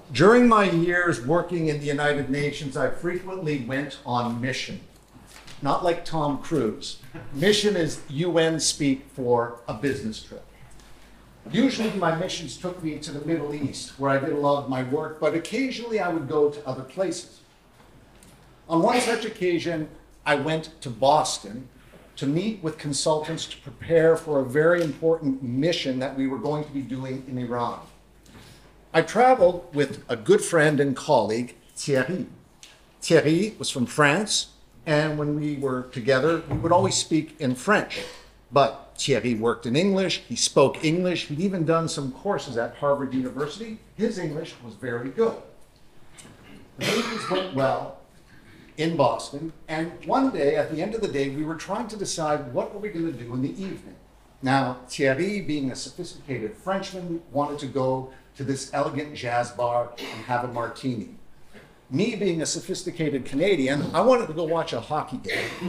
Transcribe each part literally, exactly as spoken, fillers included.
During my years working in the United Nations, I frequently went on mission. Not like Tom Cruise. Mission is U N speak for a business trip. Usually my missions took me to the Middle East, where I did a lot of my work, but occasionally I would go to other places. On one such occasion, I went to Boston to meet with consultants to prepare for a very important mission that we were going to be doing in Iran. I traveled with a good friend and colleague, Thierry. Thierry was from France, and when we were together, we would always speak in French. But Thierry worked in English, he spoke English, he'd even done some courses at Harvard University. His English was very good. The meetings went well in Boston, and one day, at the end of the day, we were trying to decide what were we going to do in the evening. Now, Thierry, being a sophisticated Frenchman, wanted to go to this elegant jazz bar and have a martini. Me, being a sophisticated Canadian, I wanted to go watch a hockey game.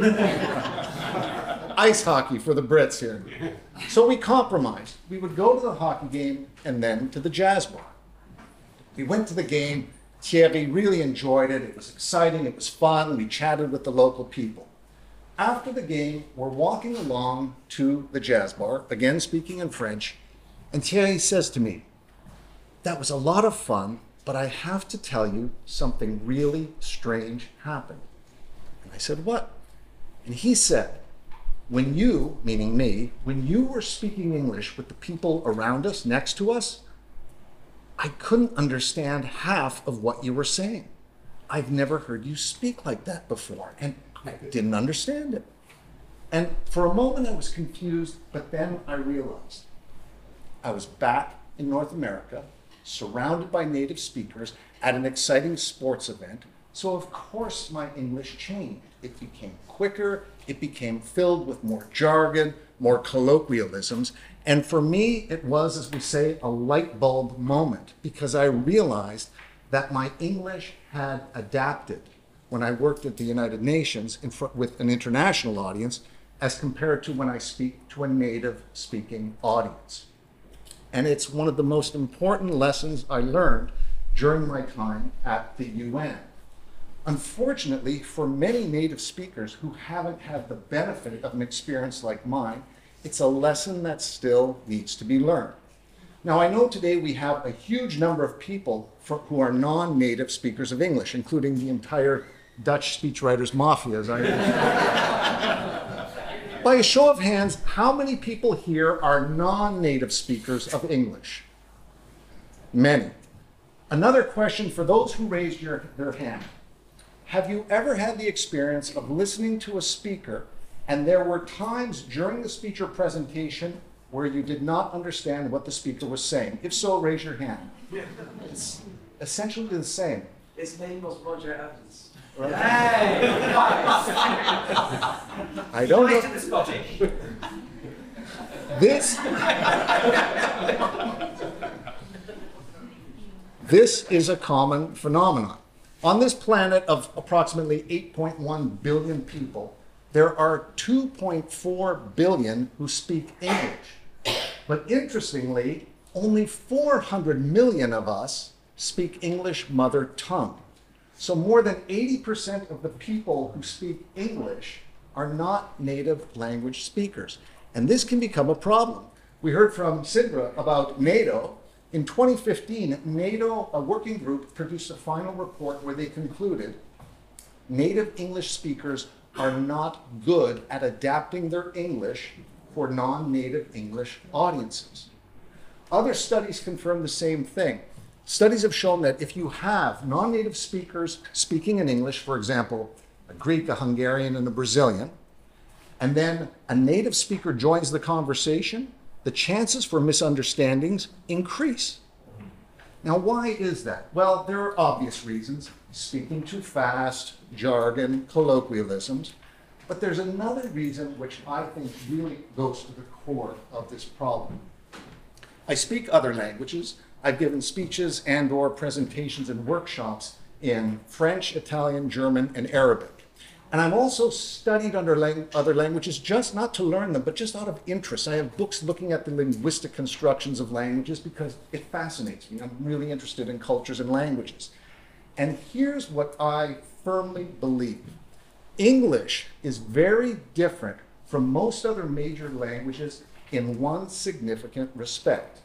Ice hockey for the Brits here. So we compromised. We would go to the hockey game and then to the jazz bar. We went to the game. Thierry really enjoyed it. It was exciting. It was fun. We chatted with the local people. After the game, we're walking along to the jazz bar, again speaking in French, and Thierry says to me, "That was a lot of fun, but I have to tell you something really strange happened." And I said, "What?" And he said, "When you," meaning me, "when you were speaking English with the people around us, next to us, I couldn't understand half of what you were saying. I've never heard you speak like that before, and I didn't understand it." And for a moment I was confused, but then I realized I was back in North America, surrounded by native speakers at an exciting sports event. So of course my English changed. It became quicker, it became filled with more jargon, more colloquialisms. And for me, it was, as we say, a light bulb moment, because I realized that my English had adapted when I worked at the United Nations in front, with an international audience, as compared to when I speak to a native speaking audience. And it's one of the most important lessons I learned during my time at the U N. Unfortunately, for many native speakers who haven't had the benefit of an experience like mine, it's a lesson that still needs to be learned. Now, I know today we have a huge number of people for, who are non-native speakers of English, including the entire Dutch speechwriters mafia, as I By a show of hands, how many people here are non-native speakers of English? Many. Another question for those who raised your, their hand. Have you ever had the experience of listening to a speaker and there were times during the speech or presentation where you did not understand what the speaker was saying? If so, raise your hand. It's essentially the same. His name was Roger Evans. Right. Hey! I don't know. To the Scottish. This, this is a common phenomenon. On this planet of approximately eight point one billion people, there are two point four billion who speak English. But interestingly, only four hundred million of us speak English mother tongue. So more than eighty percent of the people who speak English are not native language speakers. And this can become a problem. We heard from Sidra about NATO. In twenty fifteen, NATO, a working group, produced a final report where they concluded native English speakers are not good at adapting their English for non-native English audiences. Other studies confirm the same thing. Studies have shown that if you have non-native speakers speaking in English, for example, a Greek, a Hungarian, and a Brazilian, and then a native speaker joins the conversation, the chances for misunderstandings increase. Now, why is that? Well, there are obvious reasons: speaking too fast, jargon, colloquialisms. But there's another reason which I think really goes to the core of this problem. I speak other languages. I've given speeches and or presentations and workshops in French, Italian, German, and Arabic. And I've also studied under lang- other languages, just not to learn them, but just out of interest. I have books looking at the linguistic constructions of languages because it fascinates me. I'm really interested in cultures and languages. And here's what I firmly believe. English is very different from most other major languages in one significant respect.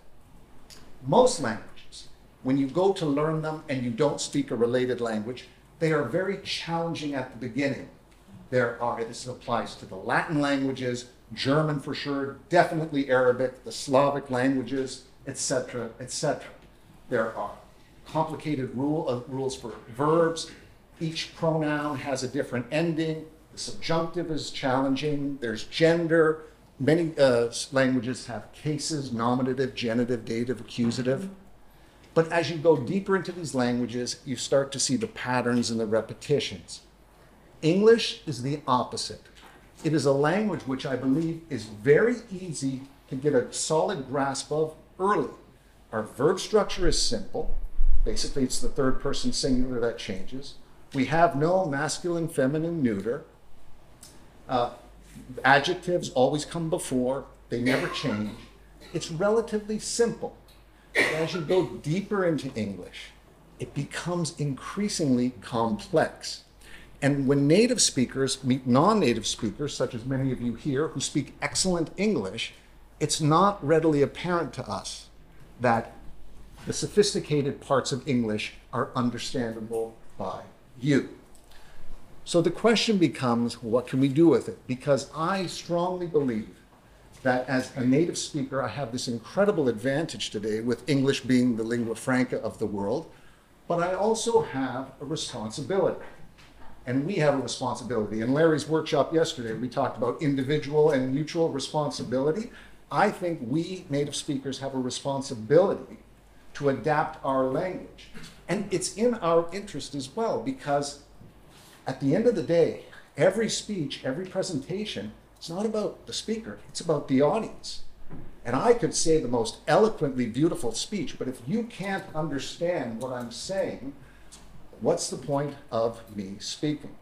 Most languages, when you go to learn them and you don't speak a related language, they are very challenging at the beginning. There are, this applies to the Latin languages, German for sure, definitely Arabic, the Slavic languages, et cetera, et cetera. There are complicated rule, uh, rules for verbs. Each pronoun has a different ending. The subjunctive is challenging. There's gender. Many uh, languages have cases, nominative, genitive, dative, accusative. But as you go deeper into these languages, you start to see the patterns and the repetitions. English is the opposite. It is a language which I believe is very easy to get a solid grasp of early. Our verb structure is simple. Basically, it's the third person singular that changes. We have no masculine, feminine, neuter. Uh, adjectives always come before. They never change. It's relatively simple. As you go deeper into English, it becomes increasingly complex. And when native speakers meet non-native speakers, such as many of you here who speak excellent English, it's not readily apparent to us that the sophisticated parts of English are understandable by you. So the question becomes, what can we do with it? Because I strongly believe that as a native speaker, I have this incredible advantage today with English being the lingua franca of the world, but I also have a responsibility. And we have a responsibility. In Larry's workshop yesterday, we talked about individual and mutual responsibility. I think we native speakers have a responsibility to adapt our language. And it's in our interest as well, because at the end of the day, every speech, every presentation, it's not about the speaker, it's about the audience. And I could say the most eloquently beautiful speech, but if you can't understand what I'm saying, what's the point of me speaking?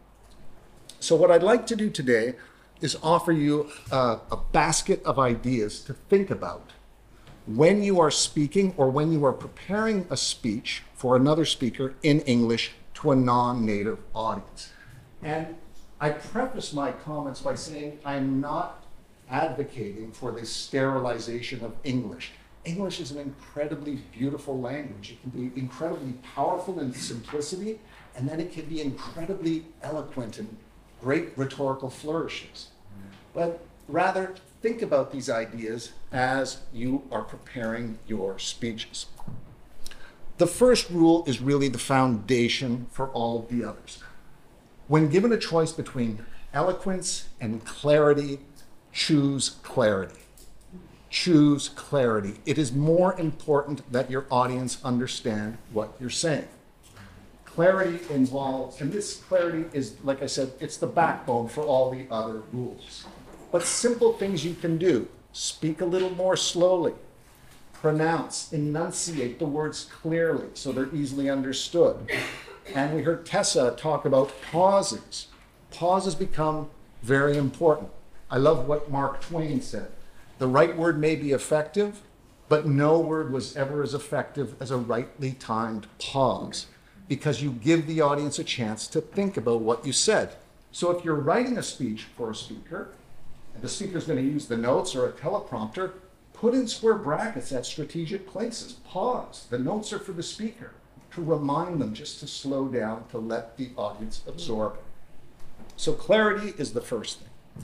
So what I'd like to do today is offer you a, a basket of ideas to think about when you are speaking or when you are preparing a speech for another speaker in English to a non-native audience. And I preface my comments by saying I'm not advocating for the sterilization of English. English is an incredibly beautiful language. It can be incredibly powerful in simplicity, and then it can be incredibly eloquent and great rhetorical flourishes. But rather, think about these ideas as you are preparing your speeches. The first rule is really the foundation for all the others. When given a choice between eloquence and clarity, choose clarity. Choose clarity. It is more important that your audience understand what you're saying. Clarity involves, and this clarity is, like I said, it's the backbone for all the other rules. But simple things you can do. Speak a little more slowly. Pronounce, enunciate the words clearly so they're easily understood. And we heard Tessa talk about pauses. Pauses become very important. I love what Mark Twain said. The right word may be effective, but no word was ever as effective as a rightly timed pause, because you give the audience a chance to think about what you said. So if you're writing a speech for a speaker, and the speaker's going to use the notes or a teleprompter, put in square brackets at strategic places. Pause. The notes are for the speaker, to remind them just to slow down, to let the audience absorb it. So clarity is the first thing.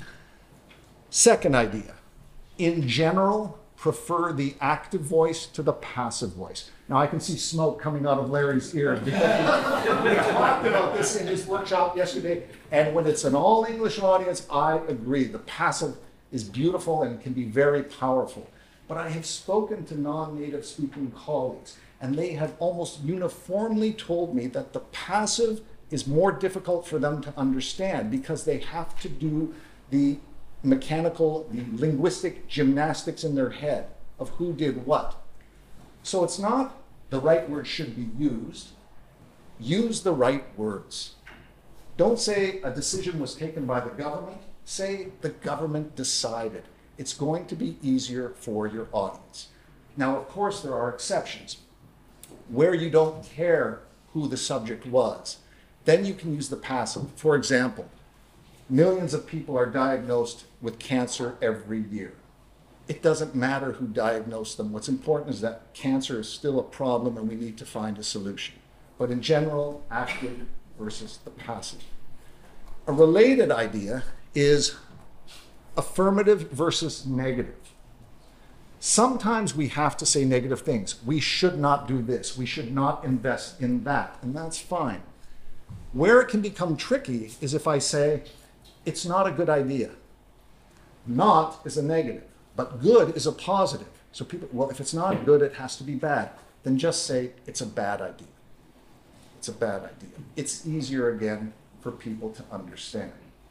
Second idea, in general, prefer the active voice to the passive voice. Now I can see smoke coming out of Larry's ear because we, we talked about this in his workshop yesterday, and when it's an all English audience, I agree. The passive is beautiful and can be very powerful. But I have spoken to non-native speaking colleagues, and they have almost uniformly told me that the passive is more difficult for them to understand because they have to do the mechanical, the linguistic gymnastics in their head of who did what. So it's not the right word should be used. Use the right words. Don't say a decision was taken by the government. Say the government decided. It's going to be easier for your audience. Now, of course, there are exceptions. Where you don't care who the subject was, then you can use the passive. For example, millions of people are diagnosed with cancer every year. It doesn't matter who diagnosed them. What's important is that cancer is still a problem and we need to find a solution. But in general, active versus the passive. A related idea is affirmative versus negative. Sometimes we have to say negative things. We should not do this. We should not invest in that. And that's fine. Where it can become tricky is if I say, it's not a good idea. Not is a negative, but good is a positive. So people, well, if it's not good, it has to be bad. Then just say, it's a bad idea. It's a bad idea. It's easier again for people to understand.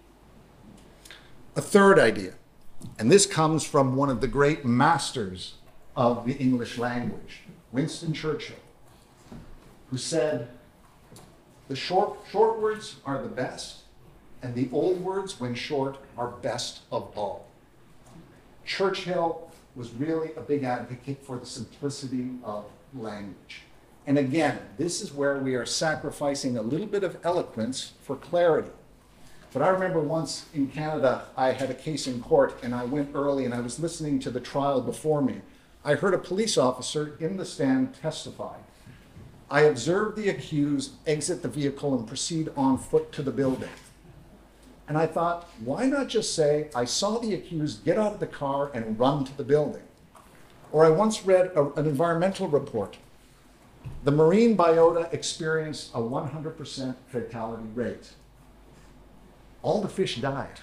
A third idea, and this comes from one of the great masters of the English language, Winston Churchill, who said, the short, short words are the best, and the old words, when short, are best of all. Churchill was really a big advocate for the simplicity of language. And again, this is where we are sacrificing a little bit of eloquence for clarity. But I remember once in Canada, I had a case in court and I went early and I was listening to the trial before me. I heard a police officer in the stand testify. I observed the accused exit the vehicle and proceed on foot to the building. And I thought, why not just say, I saw the accused get out of the car and run to the building? Or I once read a, an environmental report. The marine biota experienced a one hundred percent fatality rate. All the fish died.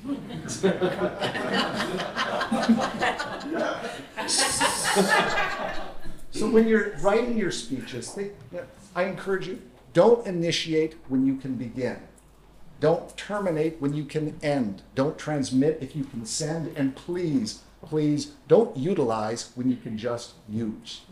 So when you're writing your speeches, think, I encourage you, don't initiate when you can begin. Don't terminate when you can end. Don't transmit if you can send. And please, please don't utilize when you can just use.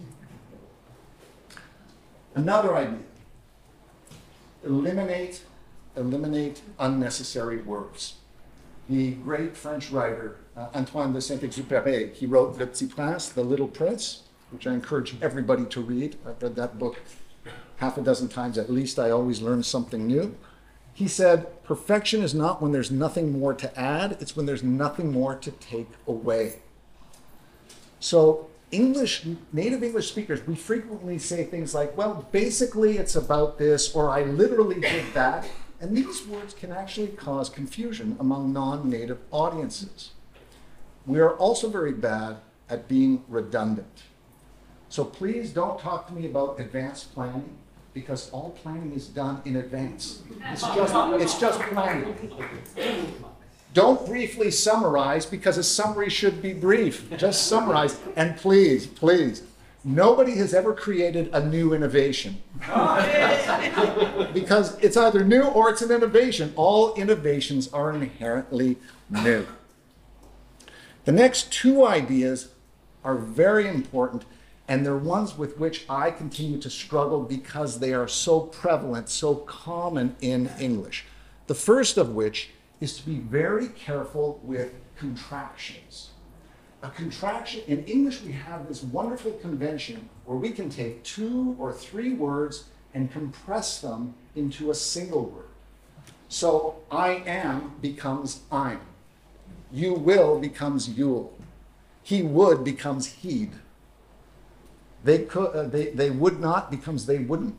Another idea, eliminate, eliminate unnecessary words. The great French writer, uh, Antoine de Saint-Exupéry, he wrote Le Petit Prince, The Little Prince, which I encourage everybody to read. I've read that book half a dozen times at least. I always learn something new. He said, perfection is not when there's nothing more to add, it's when there's nothing more to take away. So English, native English speakers, we frequently say things like, well, basically it's about this, or I literally did that. And these words can actually cause confusion among non-native audiences. We are also very bad at being redundant. So please don't talk to me about advanced planning, because all planning is done in advance. It's just, it's just planning. Don't briefly summarize, because a summary should be brief. Just summarize. And please, please, nobody has ever created a new innovation. Because it's either new or it's an innovation. All innovations are inherently new. The next two ideas are very important, and they're ones with which I continue to struggle because they are so prevalent, so common in English. The first of which is to be very careful with contractions. A contraction, in English we have this wonderful convention where we can take two or three words and compress them into a single word. So I am becomes I'm. You will becomes you'll. He would becomes he'd. They could, uh, they, they would not becomes they wouldn't.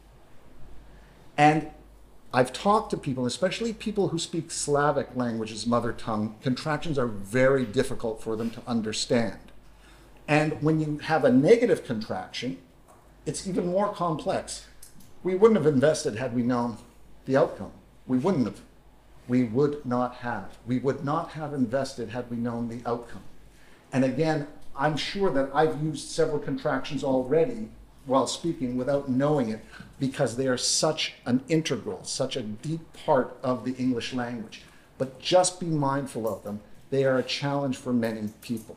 And I've talked to people, especially people who speak Slavic language as mother tongue, contractions are very difficult for them to understand. And when you have a negative contraction, it's even more complex. We wouldn't have invested had we known the outcome. We wouldn't have. We would not have. We would not have invested had we known the outcome. And again, I'm sure that I've used several contractions already while speaking without knowing it, because they are such an integral, such a deep part of the English language. But just be mindful of them. They are a challenge for many people.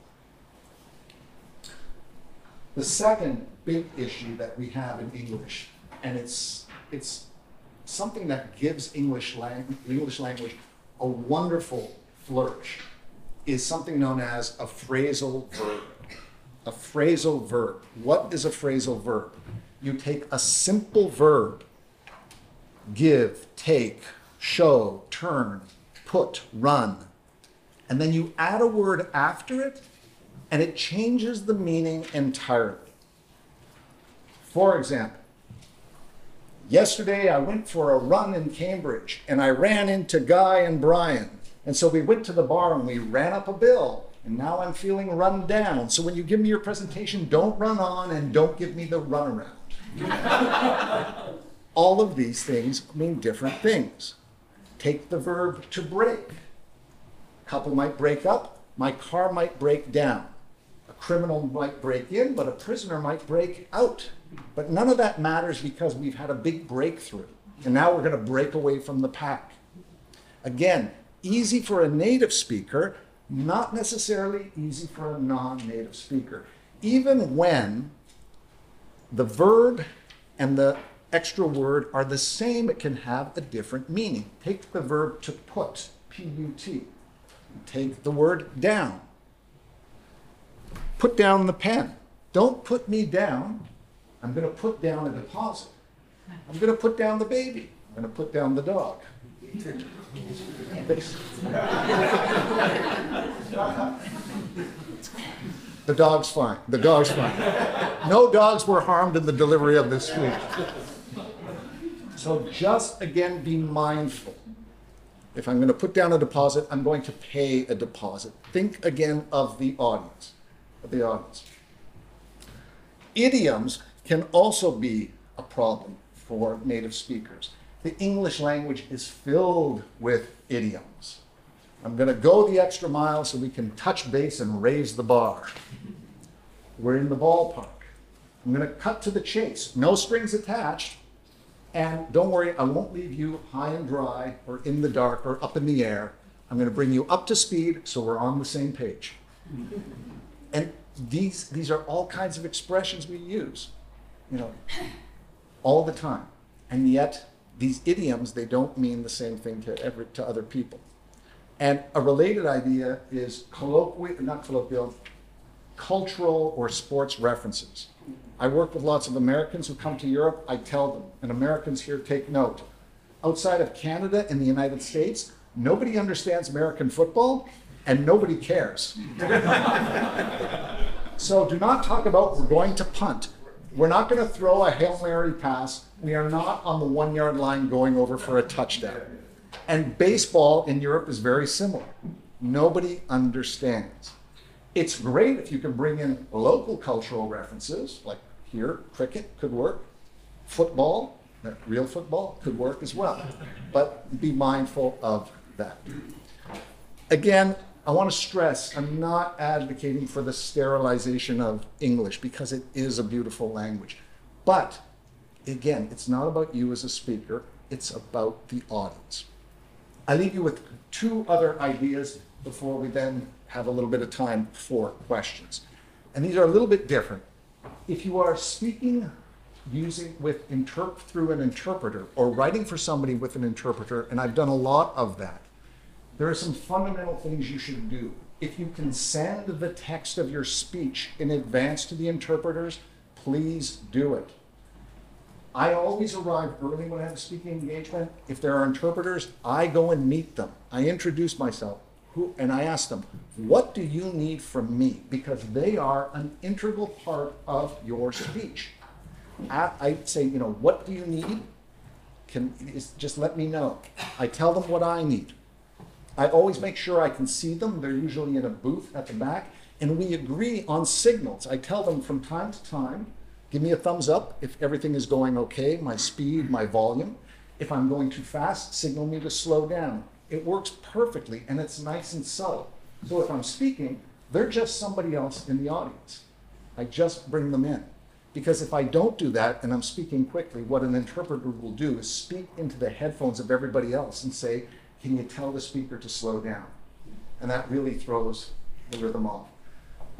The second big issue that we have in English, and it's, it's something that gives English lang- English language a wonderful flourish is something known as a phrasal verb. A phrasal verb. What is a phrasal verb? You take a simple verb, give, take, show, turn, put, run, and then you add a word after it, and it changes the meaning entirely. For example, yesterday I went for a run in Cambridge, and I ran into Guy and Brian. And so we went to the bar and we ran up a bill, and now I'm feeling run down. So when you give me your presentation, don't run on and don't give me the runaround. All of these things mean different things. Take the verb to break. A couple might break up, my car might break down. A criminal might break in, but a prisoner might break out. But none of that matters because we've had a big breakthrough, and now we're going to break away from the pack. Again, easy for a native speaker, not necessarily easy for a non-native speaker. Even when the verb and the extra word are the same, it can have a different meaning. Take the verb to put, P U T. Take the word down. Put down the pen. Don't put me down. I'm going to put down a deposit. I'm going to put down the baby. I'm going to put down the dog. The dog's fine. The dog's fine. No dogs were harmed in the delivery of this speech. So just again, be mindful. If I'm going to put down a deposit, I'm going to pay a deposit. Think again of the audience. Of the audience. Idioms can also be a problem for native speakers. The English language is filled with idioms. I'm going to go the extra mile so we can touch base and raise the bar. We're in the ballpark. I'm going to cut to the chase. No strings attached. And don't worry, I won't leave you high and dry or in the dark or up in the air. I'm going to bring you up to speed so we're on the same page. And these, these are all kinds of expressions we use, you know, all the time. And yet, these idioms, they don't mean the same thing to every, to other people. And a related idea is colloquial, not colloquial, cultural or sports references. I work with lots of Americans who come to Europe. I tell them, and Americans here take note. Outside of Canada and the United States, nobody understands American football and nobody cares. So do not talk about we're going to punt. We're not going to throw a Hail Mary pass. We are not on the one yard line going over for a touchdown. And baseball in Europe is very similar. Nobody understands. It's great if you can bring in local cultural references, like here, cricket could work. Football, real football, could work as well. But be mindful of that. Again, I want to stress, I'm not advocating for the sterilization of English because it is a beautiful language. But again, it's not about you as a speaker, it's about the audience. I leave you with two other ideas before we then have a little bit of time for questions. And these are a little bit different. If you are speaking using with interp through an interpreter or writing for somebody with an interpreter, and I've done a lot of that, there are some fundamental things you should do. If you can send the text of your speech in advance to the interpreters, please do it. I always arrive early when I have a speaking engagement. If there are interpreters, I go and meet them. I introduce myself who, and I ask them, what do you need from me? Because they are an integral part of your speech. I, I say, you know, what do you need? Can, is, just let me know. I tell them what I need. I always make sure I can see them. They're usually in a booth at the back, and we agree on signals. I tell them from time to time, give me a thumbs up if everything is going okay, my speed, my volume. If I'm going too fast, signal me to slow down. It works perfectly, and it's nice and subtle. So if I'm speaking, they're just somebody else in the audience. I just bring them in. Because if I don't do that, and I'm speaking quickly, what an interpreter will do is speak into the headphones of everybody else and say, can you tell the speaker to slow down? And that really throws the rhythm off.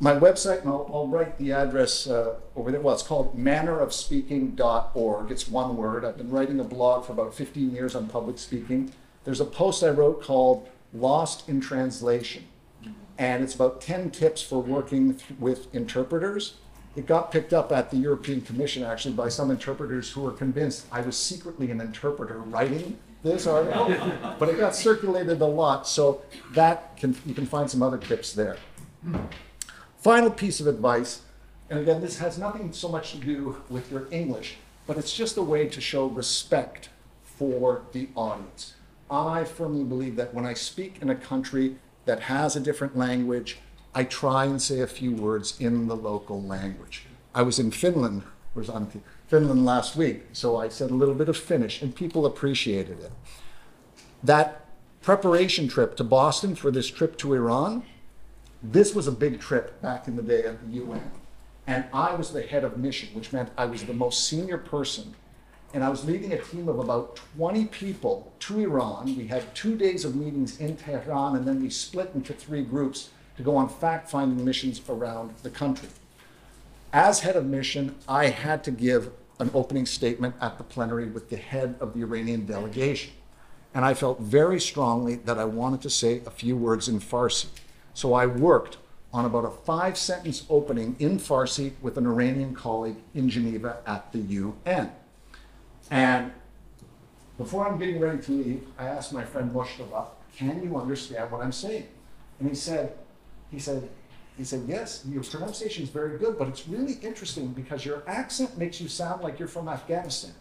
my website, and I'll, I'll write the address uh, over there. Well, it's called manner of speaking dot org. It's one word. I've been writing a blog for about fifteen years on public speaking. There's a post I wrote called Lost in Translation, and it's about ten tips for working th- with interpreters. It got picked up at the European Commission, actually, by some interpreters who were convinced I was secretly an interpreter writing this article, but it got circulated a lot, so that can, you can find some other tips there. Final piece of advice, and again, this has nothing so much to do with your English, but it's just a way to show respect for the audience. I firmly believe that when I speak in a country that has a different language, I try and say a few words in the local language. I was in Finland, was on Finland last week, so I said a little bit of Finnish, and people appreciated it. That preparation trip to Boston for this trip to Iran, this was a big trip back in the day at the U N. And I was the head of mission, which meant I was the most senior person. And I was leading a team of about twenty people to Iran. We had two days of meetings in Tehran, and then we split into three groups to go on fact-finding missions around the country. As head of mission, I had to give an opening statement at the plenary with the head of the Iranian delegation. And I felt very strongly that I wanted to say a few words in Farsi. So I worked on about a five-sentence opening in Farsi with an Iranian colleague in Geneva at the U N. And before I'm getting ready to leave, I asked my friend Mustafa, can you understand what I'm saying? And he said, he said, he said, yes, your pronunciation is very good, but it's really interesting because your accent makes you sound like you're from Afghanistan.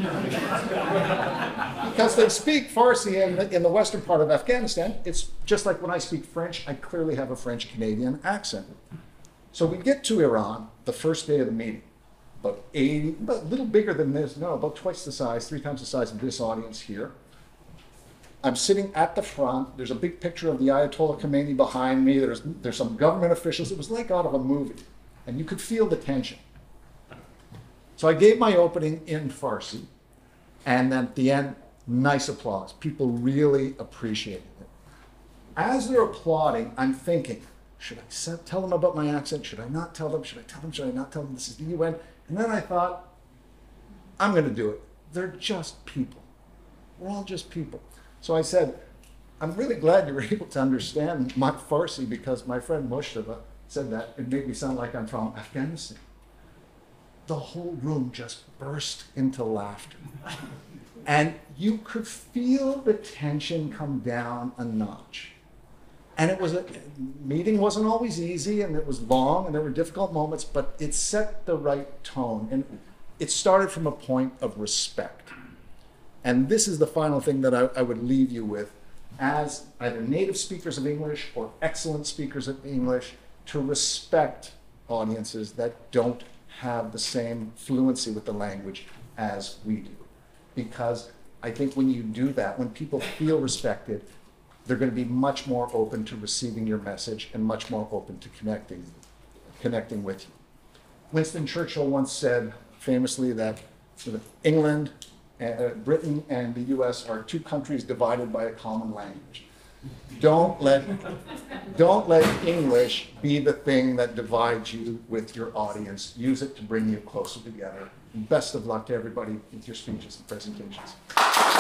Because they speak Farsi in the, in the western part of Afghanistan. It's just like when I speak French, I clearly have a French-Canadian accent. So we get to Iran the first day of the meeting, about eighty, about a little bigger than this, no, about twice the size, three times the size of this audience here. I'm sitting at the front. There's a big picture of the Ayatollah Khomeini behind me. There's, there's some government officials. It was like out of a movie, and you could feel the tension. So I gave my opening in Farsi, and then at the end, nice applause. People really appreciated it. As they're applauding, I'm thinking, should I set, tell them about my accent? Should I not tell them? Should I tell them? Should I not tell them this is the U N? And then I thought, I'm going to do it. They're just people. We're all just people. So I said, I'm really glad you were able to understand my Farsi because my friend Mustafa said that it made me sound like I'm from Afghanistan. The whole room just burst into laughter. And you could feel the tension come down a notch. And it was a meeting wasn't always easy, and it was long, and there were difficult moments, but it set the right tone. And it started from a point of respect. And this is the final thing that I, I would leave you with as either native speakers of English or excellent speakers of English, to respect audiences that don't have the same fluency with the language as we do. Because I think when you do that, when people feel respected, they're going to be much more open to receiving your message and much more open to connecting, connecting with you. Winston Churchill once said famously that sort of England, uh, Britain and the U S are two countries divided by a common language. Don't let, don't let English be the thing that divides you with your audience. Use it to bring you closer together. And best of luck to everybody with your speeches and presentations.